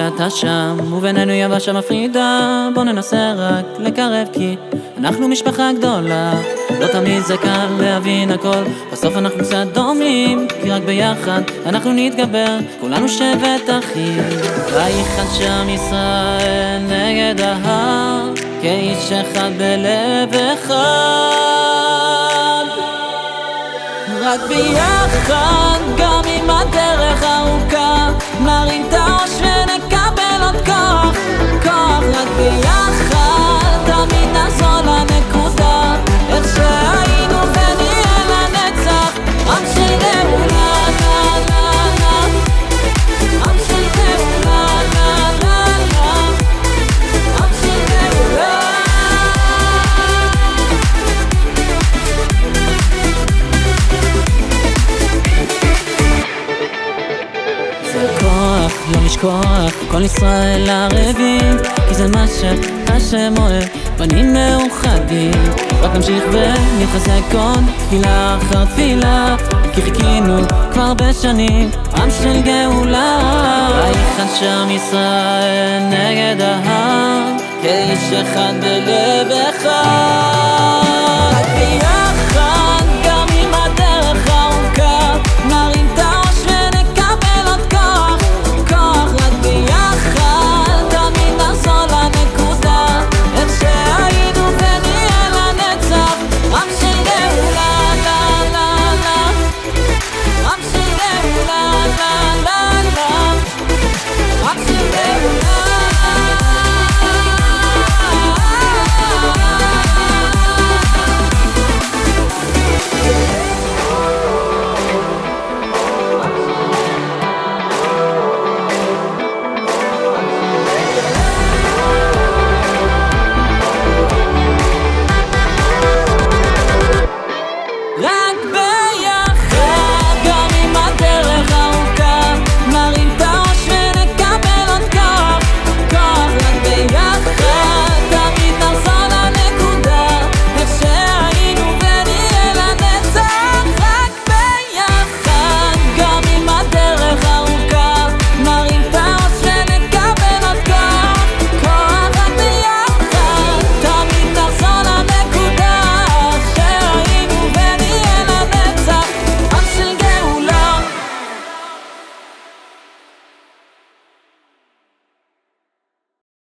אתה שם, ובינינו יבשה מפרידה. בוא ננסה רק לקרב כי אנחנו משפחה גדולה. לא תמיד זה קל להבין הכל, בסוף אנחנו קצת דומים, כי רק ביחד אנחנו נתגבר, כולנו שבט אחי. ויחד שם ישראל נגד ההר, כאיש אחד בלב אחד. רק ביחד, גם אם הדרך ארוכה, נרים את הראש ונקבל עוד כוח, כוח. רק ביחד, תמיד נחזור לנקודה, איך שהיינו ונהיה לנצח. עם של גאולה, לה לה לה, עם של גאולה, לה לה לה, עם של גאולה. זה כוח, לא לשכוח, כל ישראל ערבים, כי זה מה שהשם אוהב, בנים מאוחדים. רק נמשיך ונתחזק עוד תפילה אחר תפילה, כי חיכינו כבר הרבה שנים, עם של גאולה. ויחד שם ישראל נגד ההר, כאיש אחד בלב אחד.